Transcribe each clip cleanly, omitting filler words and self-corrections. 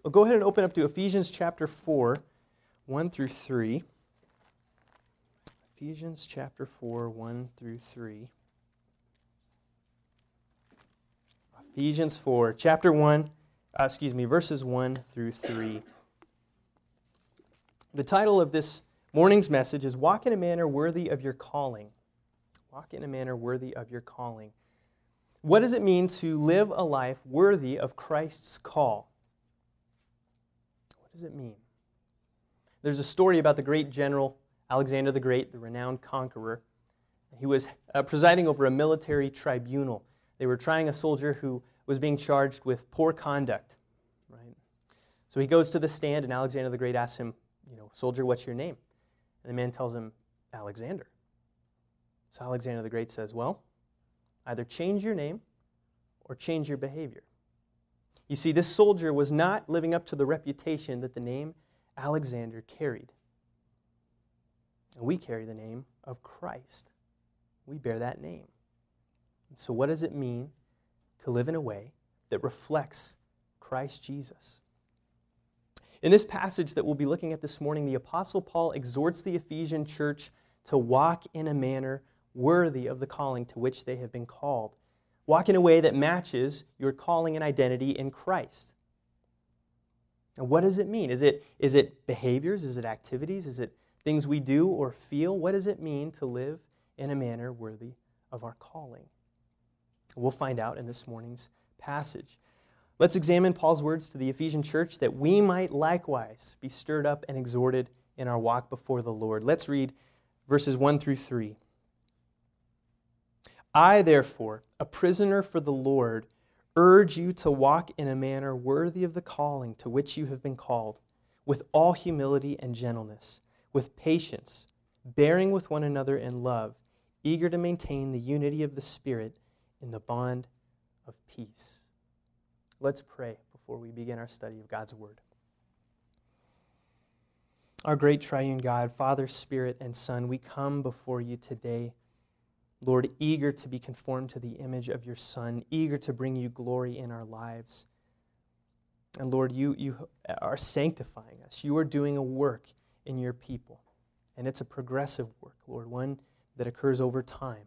Well, go ahead and open up to Ephesians chapter 4, 1 through 3. Ephesians chapter 4, 1 through 3. Ephesians 4, chapter 1, verses 1 through 3. The title of this morning's message is Walk in a Manner Worthy of Your Calling. Walk in a manner worthy of your calling. What does it mean to live a life worthy of Christ's call? What does it mean? There's a story about the great general Alexander the Great, the renowned conqueror. He was presiding over a military tribunal. They were trying a soldier who was being charged with poor conduct. Right? So he goes to the stand, and Alexander the Great asks him, "Soldier, what's your name?" And the man tells him, "Alexander." So Alexander the Great says, "Well, either change your name or change your behavior." You see, this soldier was not living up to the reputation that the name Alexander carried. And we carry the name of Christ. We bear that name. And so what does it mean to live in a way that reflects Christ Jesus? In this passage that we'll be looking at this morning, the Apostle Paul exhorts the Ephesian church to walk in a manner worthy of the calling to which they have been called. Walk in a way that matches your calling and identity in Christ. And what does it mean? Is it behaviors? Is it activities? Is it things we do or feel? What does it mean to live in a manner worthy of our calling? We'll find out in this morning's passage. Let's examine Paul's words to the Ephesian church that we might likewise be stirred up and exhorted in our walk before the Lord. Let's read verses 1 through 3. I, therefore, a prisoner for the Lord, urge you to walk in a manner worthy of the calling to which you have been called, with all humility and gentleness, with patience, bearing with one another in love, eager to maintain the unity of the Spirit in the bond of peace. Let's pray before we begin our study of God's Word. Our great triune God, Father, Spirit, and Son, we come before you today, Lord, eager to be conformed to the image of your Son, eager to bring you glory in our lives. And Lord, you are sanctifying us. You are doing a work in your people. And it's a progressive work, Lord, one that occurs over time.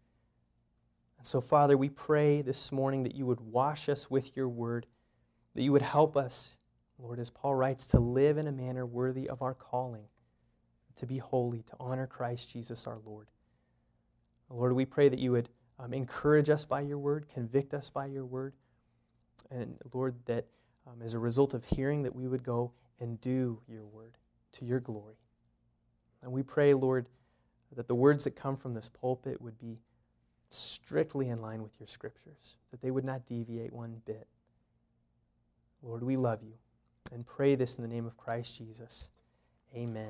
And so, Father, we pray this morning that you would wash us with your word, that you would help us, Lord, as Paul writes, to live in a manner worthy of our calling, to be holy, to honor Christ Jesus our Lord. Lord, we pray that you would encourage us by your word, convict us by your word, and Lord, that as a result of hearing, that we would go and do your word to your glory. And we pray, Lord, that the words that come from this pulpit would be strictly in line with your scriptures, that they would not deviate one bit. Lord, we love you and pray this in the name of Christ Jesus. Amen.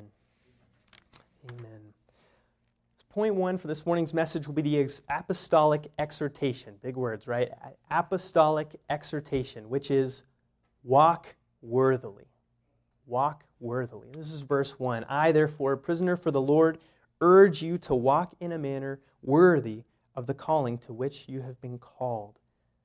Amen. Point 1 for this morning's message will be the apostolic exhortation. Big words, right? Apostolic exhortation, which is walk worthily. Walk worthily. This is verse 1. I, therefore, a prisoner for the Lord, urge you to walk in a manner worthy of the calling to which you have been called.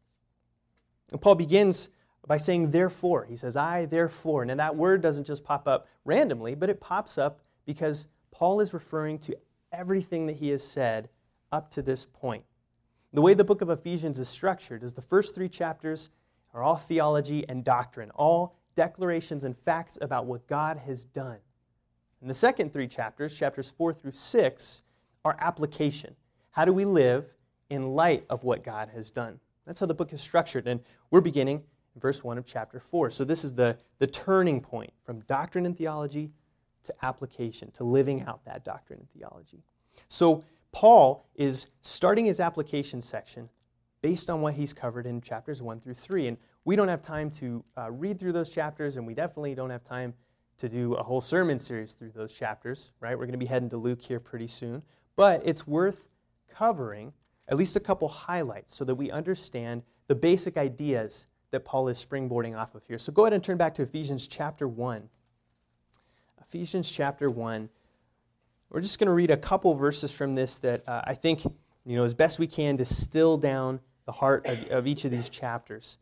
And Paul begins by saying, therefore. He says, I, therefore. Now that word doesn't just pop up randomly, but it pops up because Paul is referring to everything that he has said up to this point. The way the book of Ephesians is structured is the first 3 chapters are all theology and doctrine, all declarations and facts about what God has done. And the second 3 chapters, chapters 4 through 6, are application. How do we live in light of what God has done? That's how the book is structured. And we're beginning in verse 1 of chapter 4. So this is the turning point from doctrine and theology to application, to living out that doctrine and theology. So Paul is starting his application section based on what he's covered in chapters 1 through 3. And we don't have time to read through those chapters, and we definitely don't have time to do a whole sermon series through those chapters, right? We're going to be heading to Luke here pretty soon. But it's worth covering at least a couple highlights so that we understand the basic ideas that Paul is springboarding off of here. So go ahead and turn back to Ephesians chapter 1. Ephesians chapter 1. We're just going to read a couple verses from this that I think, as best we can, distill down the heart of each of these chapters.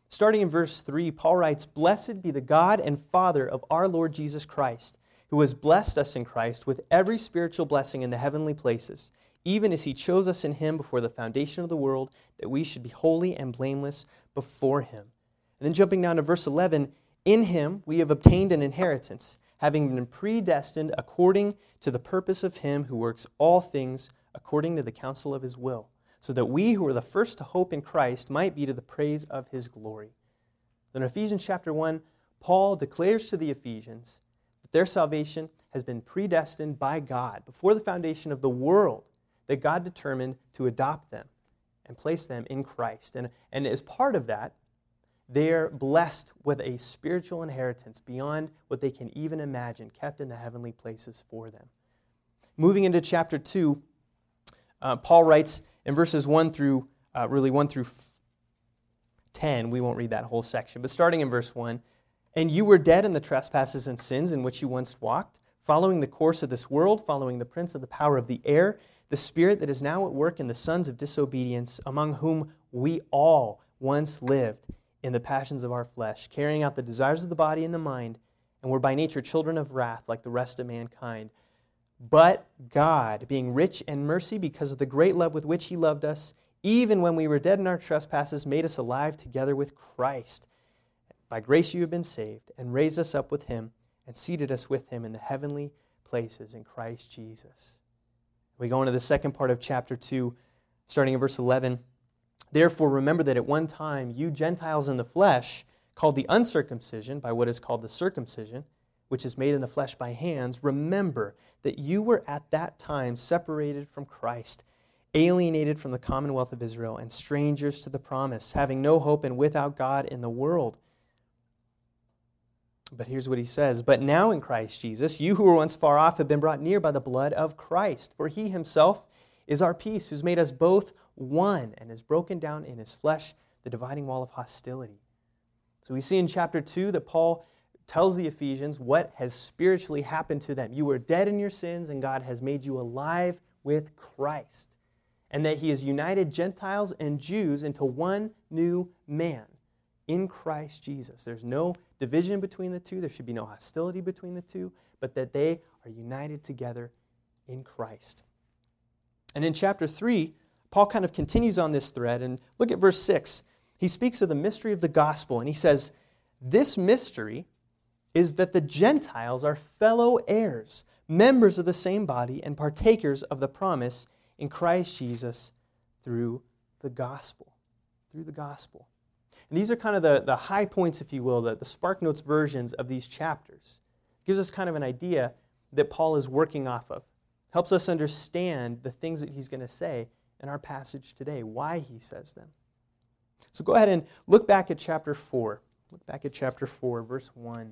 Starting in verse 3, Paul writes, "Blessed be the God and Father of our Lord Jesus Christ, who has blessed us in Christ with every spiritual blessing in the heavenly places, even as he chose us in him before the foundation of the world, that we should be holy and blameless before him." And then jumping down to verse 11, "In him we have obtained an inheritance, having been predestined according to the purpose of him who works all things according to the counsel of his will, so that we who were the first to hope in Christ might be to the praise of his glory." In Ephesians chapter 1, Paul declares to the Ephesians that their salvation has been predestined by God before the foundation of the world, that God determined to adopt them and place them in Christ. And as part of that, they're blessed with a spiritual inheritance beyond what they can even imagine, kept in the heavenly places for them. Moving into chapter 2, Paul writes in verses 1 through 10, we won't read that whole section, but starting in verse 1, "And you were dead in the trespasses and sins in which you once walked, following the course of this world, following the prince of the power of the air, the spirit that is now at work in the sons of disobedience, among whom we all once lived in the passions of our flesh, carrying out the desires of the body and the mind, and were by nature children of wrath like the rest of mankind. But God, being rich in mercy because of the great love with which he loved us, even when we were dead in our trespasses, made us alive together with Christ. By grace you have been saved, and raised us up with him, and seated us with him in the heavenly places in Christ Jesus." We go into the second part of chapter 2, starting in verse 11. "Therefore remember that at one time you Gentiles in the flesh, called the uncircumcision by what is called the circumcision, which is made in the flesh by hands, remember that you were at that time separated from Christ, alienated from the commonwealth of Israel, and strangers to the promise, having no hope and without God in the world." But here's what he says, "But now in Christ Jesus, you who were once far off have been brought near by the blood of Christ. For he himself is our peace, who's made us both one, and has broken down in his flesh the dividing wall of hostility." So we see in chapter 2 that Paul tells the Ephesians what has spiritually happened to them. You were dead in your sins, and God has made you alive with Christ. And that he has united Gentiles and Jews into one new man in Christ Jesus. There's no division between the two. There should be no hostility between the two, but that they are united together in Christ. And in chapter 3, Paul kind of continues on this thread, and look at verse 6. He speaks of the mystery of the gospel, and he says, "This mystery is that the Gentiles are fellow heirs, members of the same body, and partakers of the promise in Christ Jesus through the gospel." Through the gospel. And these are kind of the high points, if you will, the Spark Notes versions of these chapters. It gives us kind of an idea that Paul is working off of. Helps us understand the things that he's going to say in our passage today, why he says them. So go ahead and look back at chapter 4. Look back at chapter 4, verse 1.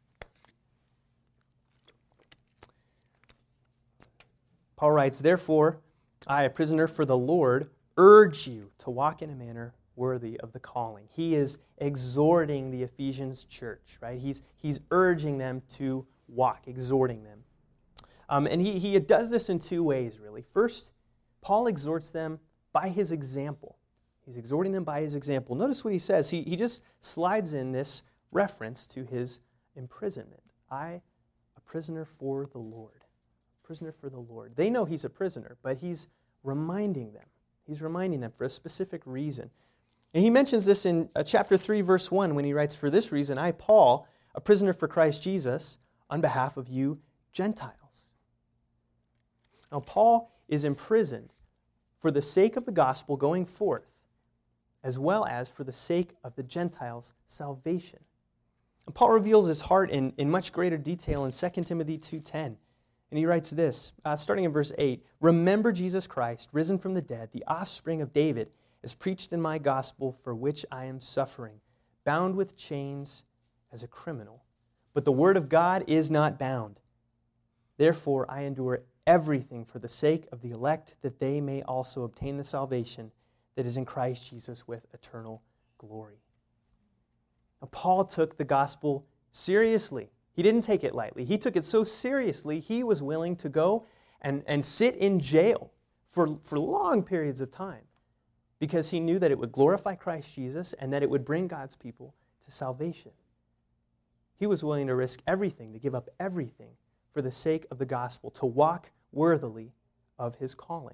Paul writes, "Therefore, I, a prisoner for the Lord, urge you to walk in a manner worthy of the calling." He is exhorting the Ephesians church, right? He's urging them to walk, exhorting them. And he does this in two ways, really. First, Paul exhorts them by his example. He's exhorting them by his example. Notice what he says. He just slides in this reference to his imprisonment. "I, a prisoner for the Lord." Prisoner for the Lord. They know he's a prisoner, but he's reminding them. He's reminding them for a specific reason. And he mentions this in chapter 3, verse 1, when he writes, "For this reason, I, Paul, a prisoner for Christ Jesus, on behalf of you Gentiles." Now, Paul is imprisoned for the sake of the gospel going forth, as well as for the sake of the Gentiles' salvation. And Paul reveals his heart in much greater detail in 2 Timothy 2:10. And he writes this, starting in verse 8, "Remember Jesus Christ, risen from the dead, the offspring of David, as preached in my gospel, for which I am suffering, bound with chains as a criminal. But the word of God is not bound. Therefore I endure everything for the sake of the elect, that they may also obtain the salvation that is in Christ Jesus with eternal glory." Now, Paul took the gospel seriously. He didn't take it lightly. He took it so seriously, he was willing to go and sit in jail for long periods of time because he knew that it would glorify Christ Jesus and that it would bring God's people to salvation. He was willing to risk everything, to give up everything for the sake of the gospel, to walk worthily of his calling.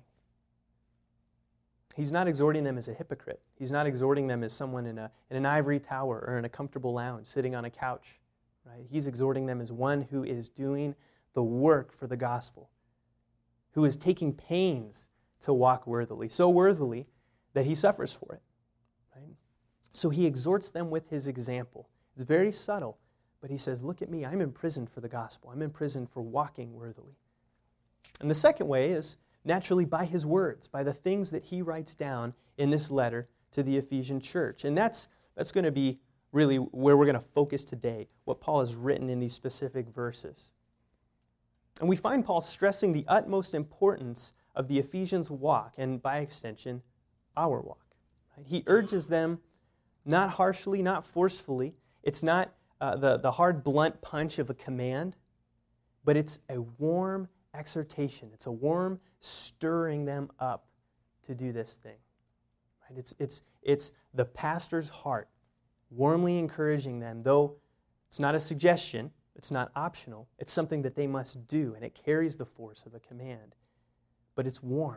He's not exhorting them as a hypocrite. He's not exhorting them as someone in an ivory tower or in a comfortable lounge sitting on a couch. Right? He's exhorting them as one who is doing the work for the gospel, who is taking pains to walk worthily, so worthily that he suffers for it. Right? So he exhorts them with his example. It's very subtle, but he says, look at me, I'm imprisoned for the gospel. I'm imprisoned for walking worthily. And the second way is naturally by his words, by the things that he writes down in this letter to the Ephesian church. And that's going to be really where we're going to focus today, what Paul has written in these specific verses. And we find Paul stressing the utmost importance of the Ephesians' walk, and by extension, our walk. Right? He urges them not harshly, not forcefully. It's not the hard, blunt punch of a command, but it's a warm exhortation. It's a warm stirring them up to do this thing. Right? It's the pastor's heart warmly encouraging them, though it's not a suggestion, it's not optional, it's something that they must do, and it carries the force of a command. But it's warm.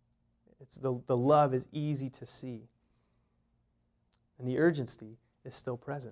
The love is easy to see. And the urgency is still present.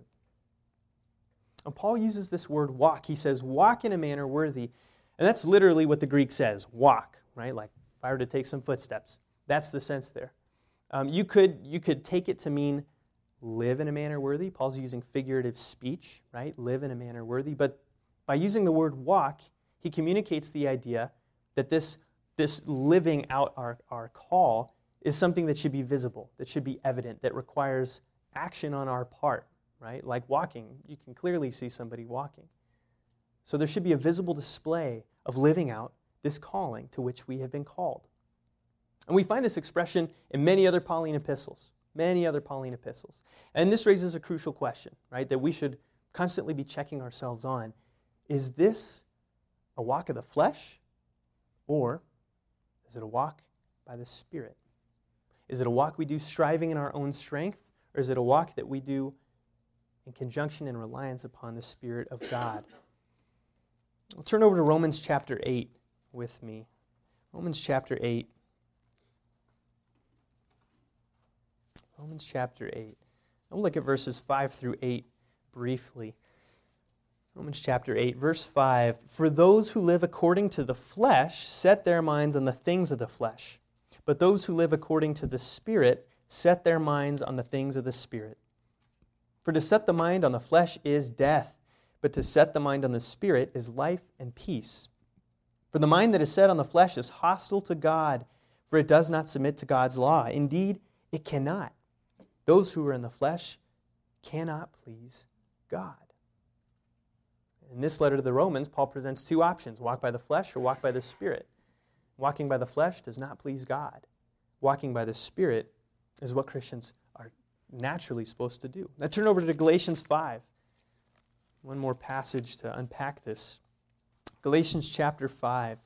And Paul uses this word walk. He says, walk in a manner worthy. And that's literally what the Greek says, walk, right? Like if I were to take some footsteps. That's the sense there. You could take it to mean live in a manner worthy. Paul's using figurative speech, right? Live in a manner worthy. But by using the word walk, he communicates the idea that this living out our call is something that should be visible, that should be evident, that requires action on our part, right? Like walking. You can clearly see somebody walking. So there should be a visible display of living out this calling to which we have been called. And we find this expression in many other Pauline epistles. And this raises a crucial question, right, that we should constantly be checking ourselves on. Is this a walk of the flesh, or is it a walk by the Spirit? Is it a walk we do striving in our own strength, or is it a walk that we do in conjunction and reliance upon the Spirit of God? We'll turn over to Romans chapter 8 with me. Romans chapter 8. Romans chapter 8. I'll look at verses 5 through 8 briefly. Romans chapter 8, verse 5. For those who live according to the flesh set their minds on the things of the flesh, but those who live according to the Spirit set their minds on the things of the Spirit. For to set the mind on the flesh is death, but to set the mind on the Spirit is life and peace. For the mind that is set on the flesh is hostile to God, for it does not submit to God's law. Indeed, it cannot. Those who are in the flesh cannot please God. In this letter to the Romans, Paul presents two options, walk by the flesh or walk by the Spirit. Walking by the flesh does not please God. Walking by the Spirit is what Christians are naturally supposed to do. Now turn over to Galatians 5. One more passage to unpack this. Galatians chapter 5.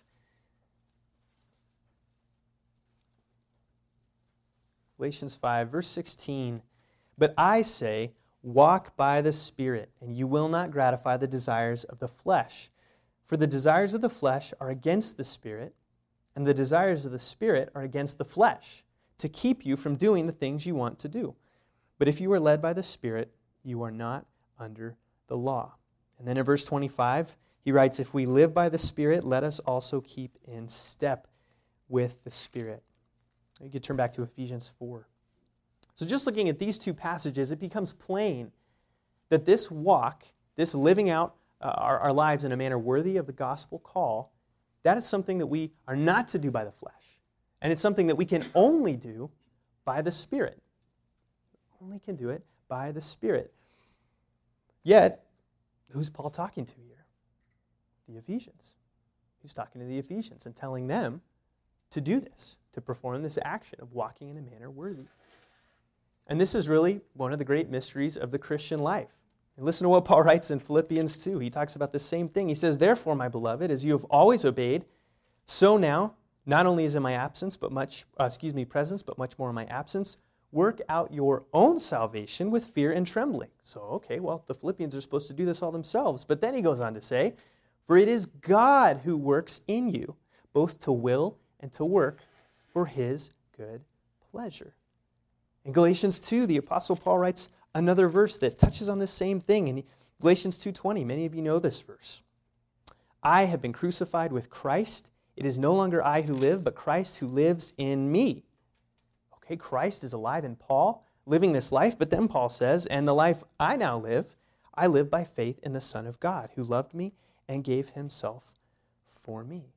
Galatians 5, verse 16. But I say, walk by the Spirit, and you will not gratify the desires of the flesh. For the desires of the flesh are against the Spirit, and the desires of the Spirit are against the flesh, to keep you from doing the things you want to do. But if you are led by the Spirit, you are not under the law. And then in verse 25, he writes, if we live by the Spirit, let us also keep in step with the Spirit. You could turn back to Ephesians 4. So just looking at these two passages, it becomes plain that this walk, this living out our lives in a manner worthy of the gospel call, that is something that we are not to do by the flesh. And it's something that we can only do by the Spirit. Only can do it by the Spirit. Yet, who's Paul talking to here? The Ephesians. He's talking to the Ephesians and telling them to do this, to perform this action of walking in a manner worthy. And this is really one of the great mysteries of the Christian life. And listen to what Paul writes in Philippians 2. He talks about the same thing. He says, therefore, my beloved, as you have always obeyed, so now not only is in my absence, but presence, but much more in my absence. Work out your own salvation with fear and trembling. So, okay, well, the Philippians are supposed to do this all themselves. But then he goes on to say, for it is God who works in you, both to will and to work for his good pleasure. In Galatians 2, the Apostle Paul writes another verse that touches on this same thing. In Galatians 2:20, many of you know this verse. I have been crucified with Christ. It is no longer I who live, but Christ who lives in me. Okay, Christ is alive in Paul, living this life, but then Paul says, and the life I now live, I live by faith in the Son of God, who loved me and gave himself for me.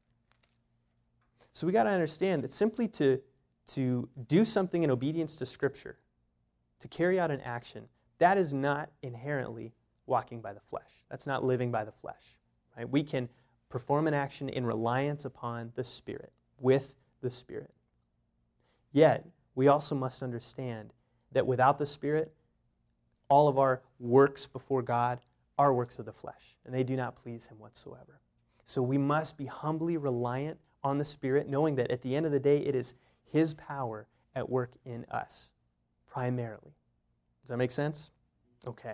So we got to understand that simply to do something in obedience to Scripture, to carry out an action, that is not inherently walking by the flesh. That's not living by the flesh. Right? We can perform an action in reliance upon the Spirit, with the Spirit. Yet, we also must understand that without the Spirit, all of our works before God are works of the flesh, and they do not please him whatsoever. So we must be humbly reliant on the Spirit, knowing that at the end of the day, it is his power at work in us, primarily. Does that make sense? Okay.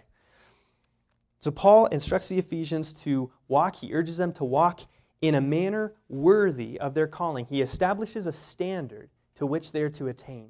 So Paul instructs the Ephesians to walk. He urges them to walk in a manner worthy of their calling. He establishes a standard to which they are to attain.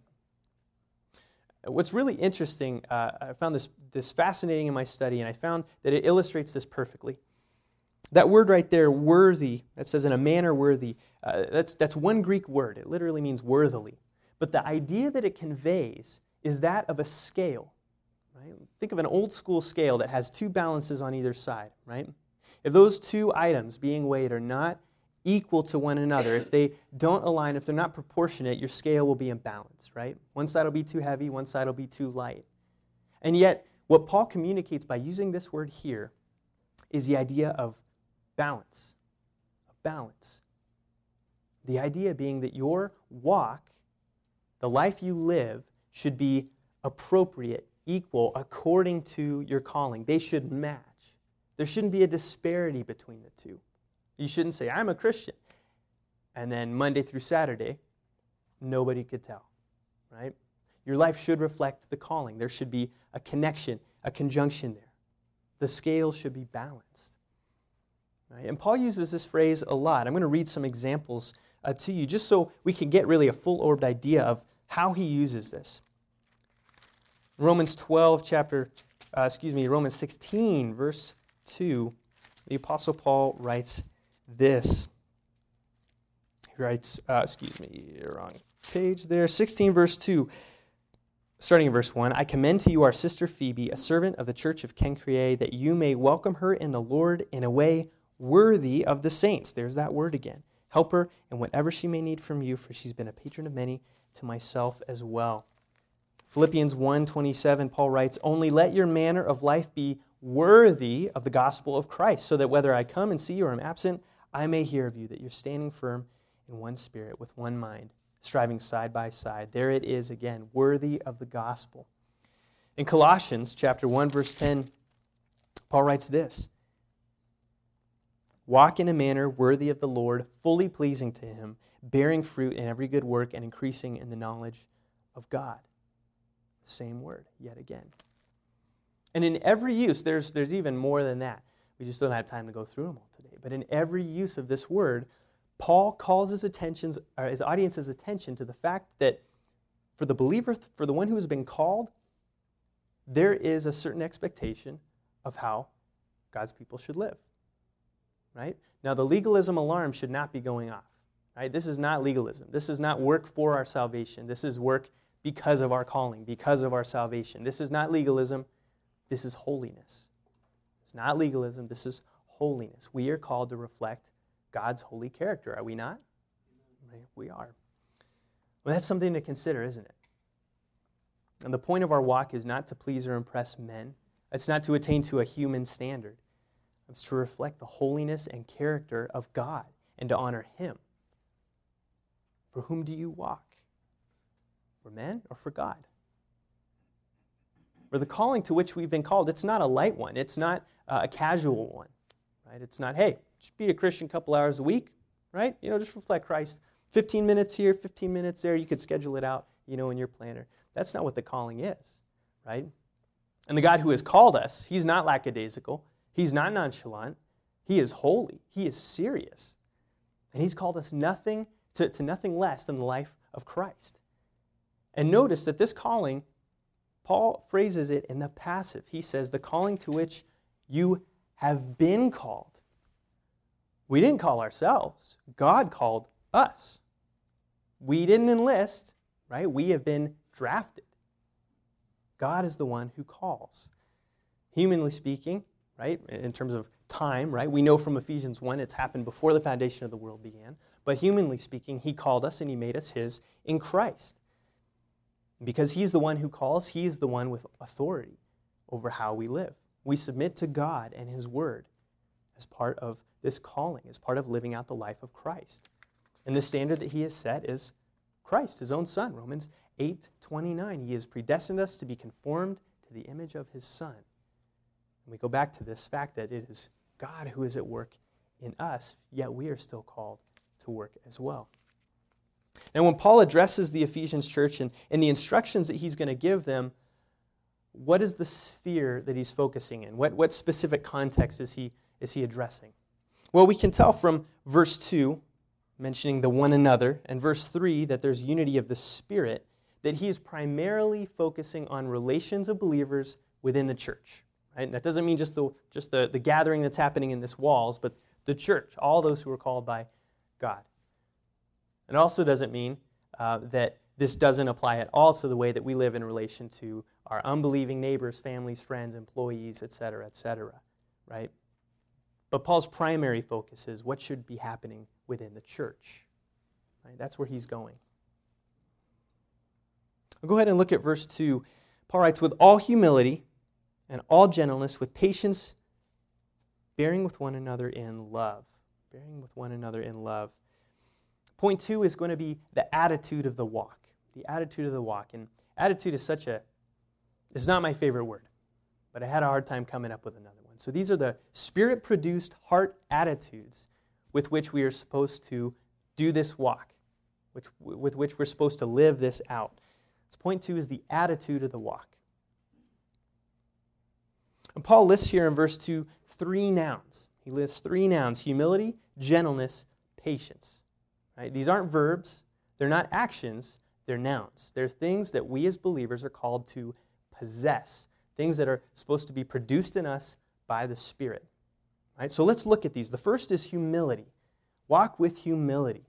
What's really interesting, I found this fascinating in my study, and I found that it illustrates this perfectly. That word right there, worthy, that says in a manner worthy, that's one Greek word. It literally means worthily. But the idea that it conveys is that of a scale. Right? Think of an old school scale that has two balances on either side. Right? If those two items being weighed are not equal to one another, if they don't align, if they're not proportionate, your scale will be imbalanced. Right? One side will be too heavy, one side will be too light. And yet, what Paul communicates by using this word here is the idea of balance. Of balance. The idea being that your walk, the life you live, should be appropriate, equal, according to your calling. They should match. There shouldn't be a disparity between the two. You shouldn't say, I'm a Christian, and then Monday through Saturday, nobody could tell, right? Your life should reflect the calling. There should be a connection, a conjunction there. The scale should be balanced. Right? And Paul uses this phrase a lot. I'm going to read some examples to you just so we can get really a full-orbed idea of how he uses this. Romans 16, verse 2, the Apostle Paul writes this. He writes, wrong page there, 16, verse 2. Starting in verse 1, I commend to you our sister Phoebe, a servant of the church of Cenchreae, that you may welcome her in the Lord in a way worthy of the saints. There's that word again. Help her in whatever she may need from you, for she's been a patron of many, to myself as well. Philippians 1:27, Paul writes, only let your manner of life be worthy of the gospel of Christ, so that whether I come and see you or am absent, I may hear of you, that you're standing firm in one spirit, with one mind, striving side by side. There it is again, worthy of the gospel. In Colossians chapter 1, verse 10, Paul writes this, walk in a manner worthy of the Lord, fully pleasing to him, bearing fruit in every good work and increasing in the knowledge of God. Same word, yet again. And in every use, there's even more than that. We just don't have time to go through them all today. But in every use of this word, Paul calls his audience's attention to the fact that for the believer, for the one who has been called, there is a certain expectation of how God's people should live. Right? Now, the legalism alarm should not be going off. Right? This is not legalism. This is not work for our salvation. This is work because of our calling, because of our salvation. This is not legalism. This is holiness. It's not legalism. This is holiness. We are called to reflect God's holy character, are we not? Right? We are. Well, that's something to consider, isn't it? And the point of our walk is not to please or impress men. It's not to attain to a human standard. It's to reflect the holiness and character of God and to honor him. For whom do you walk? For men or for God? For the calling to which we've been called, it's not a light one. It's not a casual one. Right? It's not, hey, just be a Christian a couple hours a week. right? Just reflect Christ. 15 minutes here, 15 minutes there. You could schedule it out, in your planner. That's not what the calling is, right? And the God who has called us, he's not lackadaisical. He's not nonchalant. He is holy. He is serious. And he's called us to nothing less than the life of Christ. And notice that this calling, Paul phrases it in the passive. He says, the calling to which you have been called. We didn't call ourselves. God called us. We didn't enlist, right? We have been drafted. God is the one who calls. Humanly speaking, right, in terms of time, right, we know from Ephesians 1 it's happened before the foundation of the world began. But humanly speaking, he called us and he made us his in Christ. Because he's the one who calls, he is the one with authority over how we live. We submit to God and his word as part of this calling, as part of living out the life of Christ. And the standard that he has set is Christ, his own son. Romans 8:29. He has predestined us to be conformed to the image of his son. And we go back to this fact that it is God who is at work in us, yet we are still called to work as well. Now, when Paul addresses the Ephesians church and the instructions that he's going to give them, what is the sphere that he's focusing in? What specific context is he addressing? Well, we can tell from verse 2, mentioning the one another, and verse 3, that there's unity of the Spirit, that he is primarily focusing on relations of believers within the church. Right? And that doesn't mean just the gathering that's happening in this walls, but the church, all those who are called by God. It also doesn't mean that this doesn't apply at all to the way that we live in relation to our unbelieving neighbors, families, friends, employees, etc., right? But Paul's primary focus is what should be happening within the church. Right? That's where he's going. I'll go ahead and look at verse 2. Paul writes, with all humility and all gentleness, with patience, bearing with one another in love. Bearing with one another in love. Point 2 is going to be the attitude of the walk. The attitude of the walk. And attitude is it's not my favorite word, but I had a hard time coming up with another one. So these are the Spirit-produced heart attitudes with which we are supposed to do this walk, with which we're supposed to live this out. So point 2 is the attitude of the walk. And Paul lists here in verse 2 3 nouns. He lists 3 nouns: humility, gentleness, patience. Right? These aren't verbs. They're not actions. They're nouns. They're things that we as believers are called to possess, things that are supposed to be produced in us by the Spirit. Right? So let's look at these. The first is humility. Walk with humility.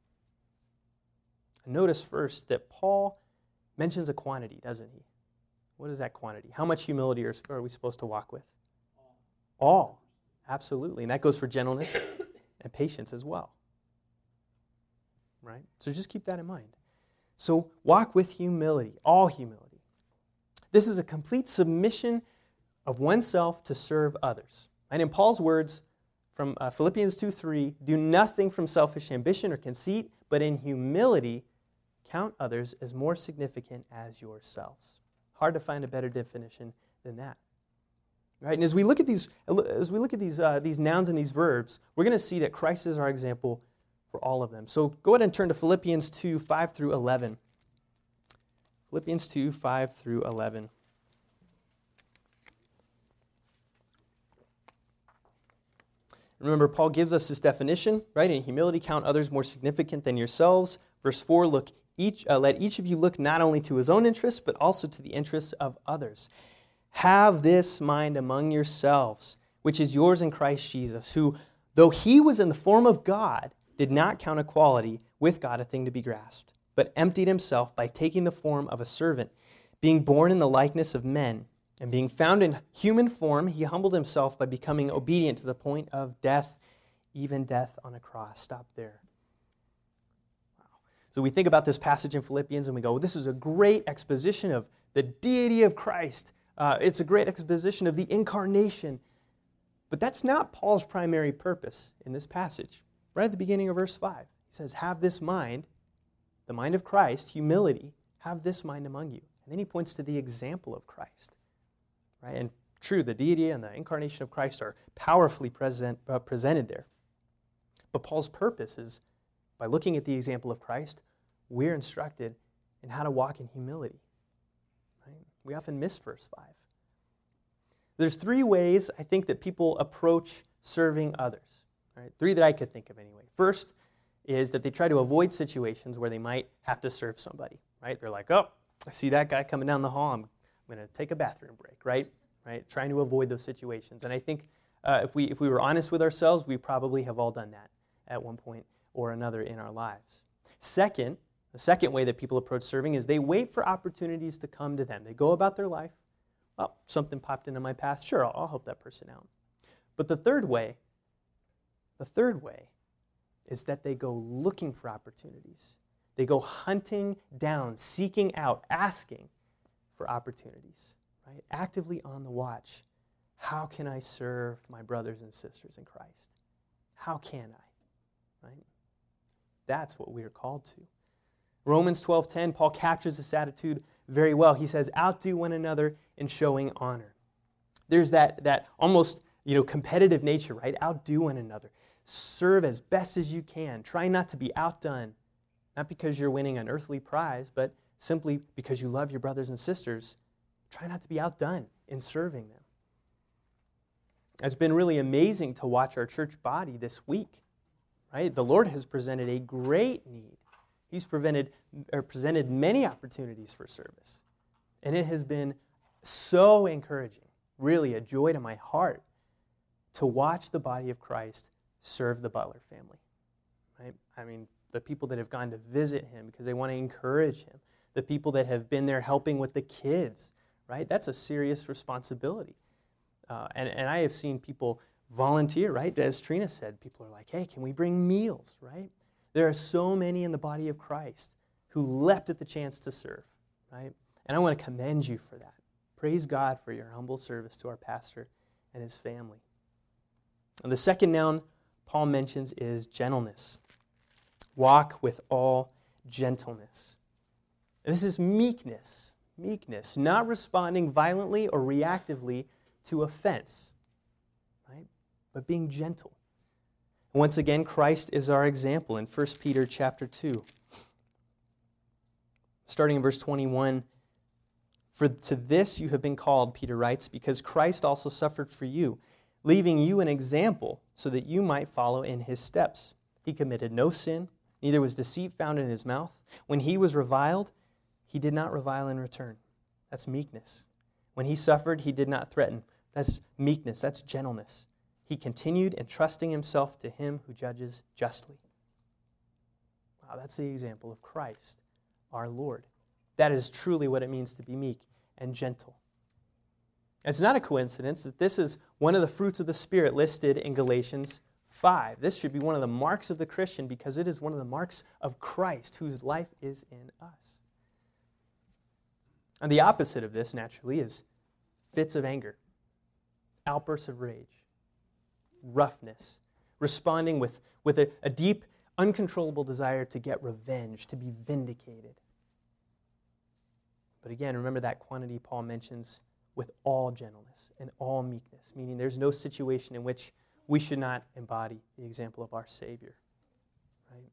And notice first that Paul mentions a quantity, doesn't he? What is that quantity? How much humility are we supposed to walk with? All. Absolutely. And that goes for gentleness and patience as well. Right? So just keep that in mind. So walk with humility, all humility. This is a complete submission of oneself to serve others. And in Paul's words from Philippians 2:3, do nothing from selfish ambition or conceit, but in humility count others as more significant as yourselves. Hard to find a better definition than that. Right? And as we look at these nouns and these verbs, we're going to see that Christ is our example for all of them. So go ahead and turn to Philippians 2, 5 through 11. Philippians 2, 5 through 11. Remember, Paul gives us this definition, right? In humility, count others more significant than yourselves. Verse 4, let each of you look not only to his own interests, but also to the interests of others. Have this mind among yourselves, which is yours in Christ Jesus, who, though he was in the form of God, did not count equality with God a thing to be grasped, but emptied himself by taking the form of a servant, being born in the likeness of men, and being found in human form, he humbled himself by becoming obedient to the point of death, even death on a cross. Stop there. Wow. So we think about this passage in Philippians and we go, well, this is a great exposition of the deity of Christ. It's a great exposition of the incarnation. But that's not Paul's primary purpose in this passage. Right at the beginning of verse 5, he says, have this mind, the mind of Christ, humility, have this mind among you. And then he points to the example of Christ. Right? And true, the deity and the incarnation of Christ are powerfully presented there. But Paul's purpose is, by looking at the example of Christ, we're instructed in how to walk in humility. Right? We often miss verse 5. There's 3 ways, I think, that people approach serving others. Right? 3 that I could think of anyway. First is that they try to avoid situations where they might have to serve somebody. Right? They're like, oh, I see that guy coming down the hall. I'm going to take a bathroom break. Right? Trying to avoid those situations. And I think if we were honest with ourselves, we probably have all done that at one point or another in our lives. The second way that people approach serving is they wait for opportunities to come to them. They go about their life. Well, something popped into my path. Sure, I'll help that person out. But the third way is that they go looking for opportunities. They go hunting down, seeking out, asking for opportunities, right? Actively on the watch. How can I serve my brothers and sisters in Christ? How can I? Right? That's what we are called to. Romans 12:10, Paul captures this attitude very well. He says, outdo one another in showing honor. There's that almost competitive nature, right? Outdo one another. Serve as best as you can. Try not to be outdone. Not because you're winning an earthly prize, but simply because you love your brothers and sisters. Try not to be outdone in serving them. It's been really amazing to watch our church body this week. Right? The Lord has presented a great need. He's presented many opportunities for service. And it has been so encouraging, really a joy to my heart, to watch the body of Christ serve the Butler family. Right? I mean, the people that have gone to visit him because they want to encourage him, the people that have been there helping with the kids, right? That's a serious responsibility. And I have seen people volunteer, right? As Trina said, people are like, hey, can we bring meals, right? There are so many in the body of Christ who leapt at the chance to serve, right? And I want to commend you for that. Praise God for your humble service to our pastor and his family. And the second noun Paul mentions is gentleness. Walk with all gentleness. And this is meekness. Meekness, not responding violently or reactively to offense, right? But being gentle. Once again, Christ is our example in 1 Peter chapter 2. Starting in verse 21, for to this you have been called, Peter writes, because Christ also suffered for you, leaving you an example so that you might follow in his steps. He committed no sin, neither was deceit found in his mouth. When he was reviled, he did not revile in return. That's meekness. When he suffered, he did not threaten. That's meekness. That's gentleness. He continued entrusting himself to him who judges justly. Wow, that's the example of Christ, our Lord. That is truly what it means to be meek and gentle. It's not a coincidence that this is one of the fruits of the Spirit listed in Galatians 5. This should be one of the marks of the Christian because it is one of the marks of Christ whose life is in us. And the opposite of this, naturally, is fits of anger, outbursts of rage, roughness, responding with a deep, uncontrollable desire to get revenge, to be vindicated. But again, remember that quantity Paul mentions with all gentleness and all meekness, meaning there's no situation in which we should not embody the example of our Savior. Right?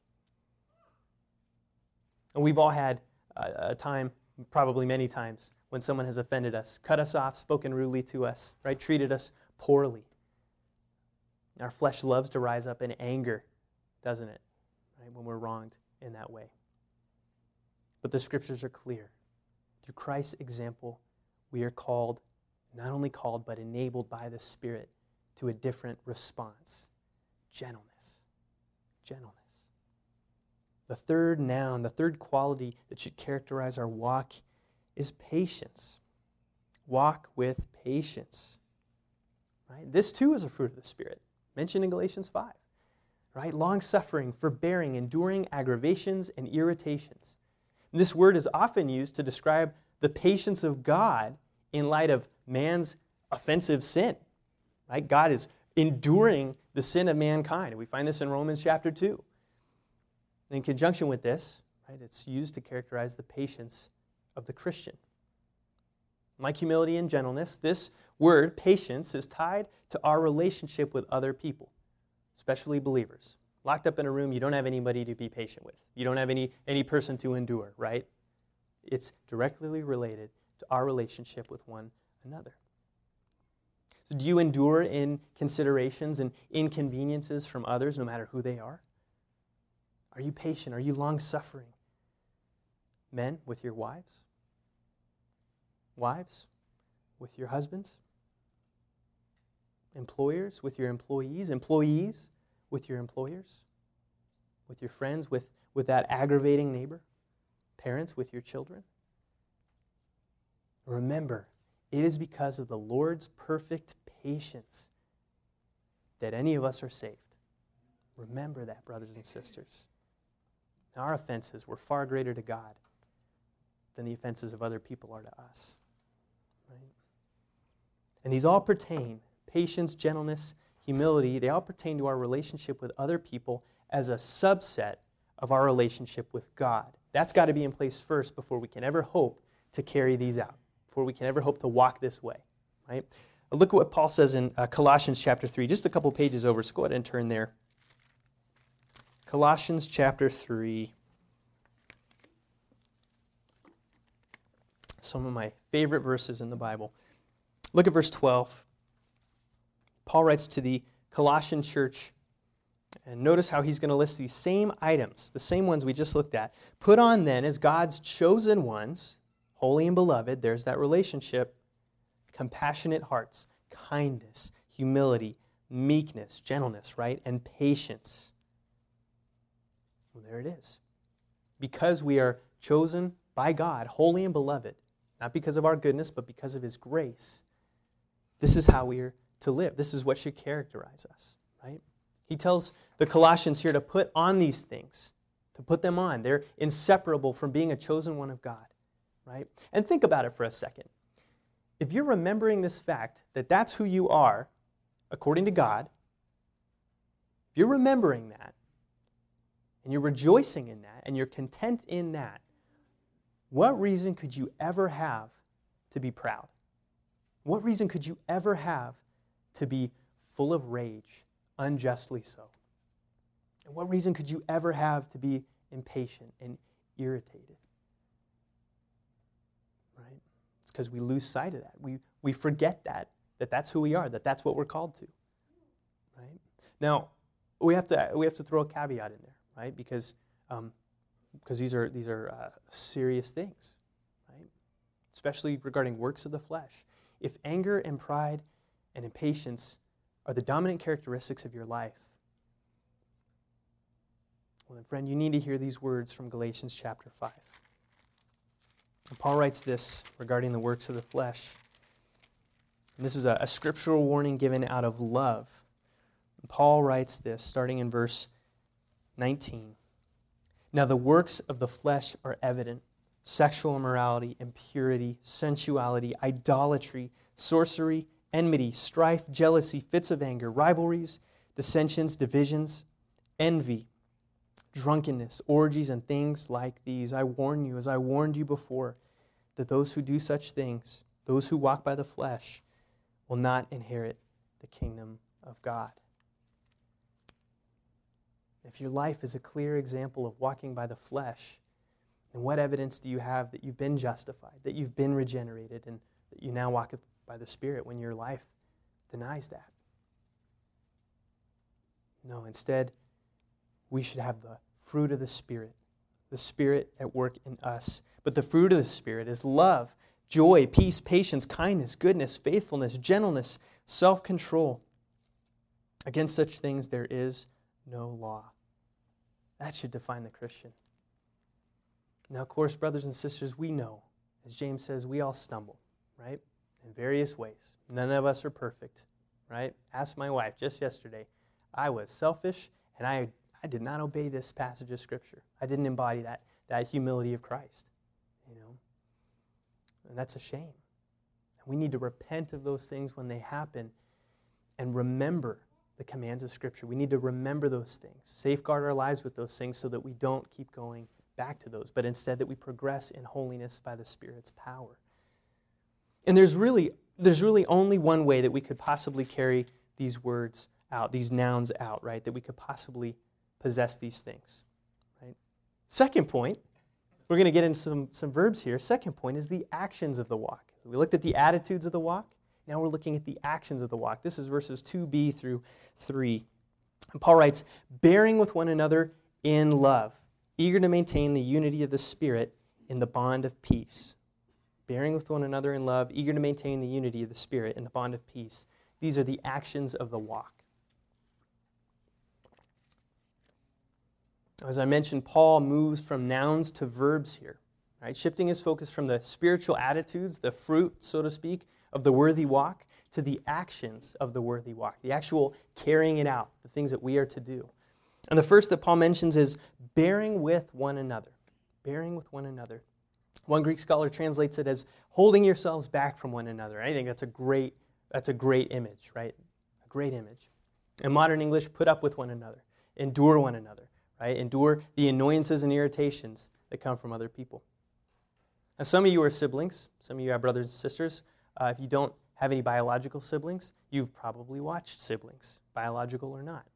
And we've all had a time, probably many times, when someone has offended us, cut us off, spoken rudely to us, right? Treated us poorly. Our flesh loves to rise up in anger, doesn't it? Right? When we're wronged in that way. But the Scriptures are clear. Through Christ's example, we are called, not only called, but enabled by the Spirit to a different response. Gentleness. Gentleness. The third noun, the third quality that should characterize our walk is patience. Walk with patience. Right? This too is a fruit of the Spirit, mentioned in Galatians 5. Right? Long-suffering, forbearing, enduring aggravations and irritations. And this word is often used to describe the patience of God in light of man's offensive sin. Right? God is enduring the sin of mankind. And we find this in Romans chapter 2. In conjunction with this, right, it's used to characterize the patience of the Christian. Like humility and gentleness, this word, patience, is tied to our relationship with other people. especially believers. Locked up in a room, you don't have anybody to be patient with. You don't have any person to endure, right? It's directly related to our relationship with one another. So do you endure in considerations and inconveniences from others, no matter who they are? Are you patient? Are you long-suffering? Men, with your wives? Wives, with your husbands? Employers, with your employees? Employees, with your employers? With your friends, with that aggravating neighbor? Parents, with your children? Remember, it is because of the Lord's perfect patience that any of us are saved. Remember that, brothers and sisters. Our offenses were far greater to God than the offenses of other people are to us. Right? And these all pertain, patience, gentleness, humility, they all pertain to our relationship with other people as a subset of our relationship with God. That's got to be in place first before we can ever hope to carry these out, before we can ever hope to walk this way. Right? Look at what Paul says in Colossians chapter 3, just a couple pages over, so go ahead and turn there. Colossians chapter 3. Some of my favorite verses in the Bible. Look at verse 12. Paul writes to the Colossian church, and notice how he's going to list these same items, the same ones we just looked at. Put on then as God's chosen ones, holy and beloved, there's that relationship, compassionate hearts, kindness, humility, meekness, gentleness, right? And patience. Well, there it is. Because we are chosen by God, holy and beloved, not because of our goodness, but because of His grace, this is how we are to live. This is what should characterize us, right? He tells the Colossians here to put on these things, to put them on. They're inseparable from being a chosen one of God, right? And think about it for a second. If you're remembering this fact that that's who you are, according to God, if you're remembering that, and you're rejoicing in that, and you're content in that, what reason could you ever have to be proud? What reason could you ever have to be full of rage, unjustly so? And what reason could you ever have to be impatient and irritated? Right? It's because we lose sight of that. We forget that's who we are, that's what we're called to. Right? Now, we have to throw a caveat in there, right? Because these are serious things, right? Especially regarding works of the flesh. If anger and pride and impatience are the dominant characteristics of your life, well then, friend, you need to hear these words from Galatians chapter 5. And Paul writes this regarding the works of the flesh. And this is a scriptural warning given out of love. And Paul writes this, starting in verse 19. Now the works of the flesh are evident: sexual immorality, impurity, sensuality, idolatry, sorcery, enmity, strife, jealousy, fits of anger, rivalries, dissensions, divisions, envy, drunkenness, orgies, and things like these. I warn you, as I warned you before, that those who do such things, those who walk by the flesh, will not inherit the kingdom of God. If your life is a clear example of walking by the flesh, then what evidence do you have that you've been justified, that you've been regenerated, and that you now walk by the Spirit when your life denies that? No, instead, we should have the fruit of the Spirit at work in us. But the fruit of the Spirit is love, joy, peace, patience, kindness, goodness, faithfulness, gentleness, self-control. Against such things there is no law. That should define the Christian. Now, of course, brothers and sisters, we know, as James says, we all stumble, right? In various ways. None of us are perfect, right? Ask my wife just yesterday. I was selfish, and I did not obey this passage of Scripture. I didn't embody that humility of Christ, And that's a shame. We need to repent of those things when they happen and remember the commands of Scripture. We need to remember those things, safeguard our lives with those things so that we don't keep going back to those, but instead that we progress in holiness by the Spirit's power. And there's really only one way that we could possibly carry these words out, these nouns out, right? That we could possibly possess these things, right? Second point, we're going to get into some verbs here. Second point is the actions of the walk. We looked at the attitudes of the walk. Now we're looking at the actions of the walk. This is verses 2b through 3. And Paul writes, bearing with one another in love, eager to maintain the unity of the Spirit in the bond of peace. Bearing with one another in love, eager to maintain the unity of the Spirit in the bond of peace. These are the actions of the walk. As I mentioned, Paul moves from nouns to verbs here, right? Shifting his focus from the spiritual attitudes, the fruit, so to speak, of the worthy walk, to the actions of the worthy walk, the actual carrying it out, the things that we are to do. And the first that Paul mentions is bearing with one another. Bearing with one another. One Greek scholar translates it as holding yourselves back from one another. I think that's a great image, right? A great image. In modern English, put up with one another. Endure one another, right? Endure the annoyances and irritations that come from other people. Now, some of you are siblings. Some of you have brothers and sisters. If you don't have any biological siblings, you've probably watched siblings, biological or not.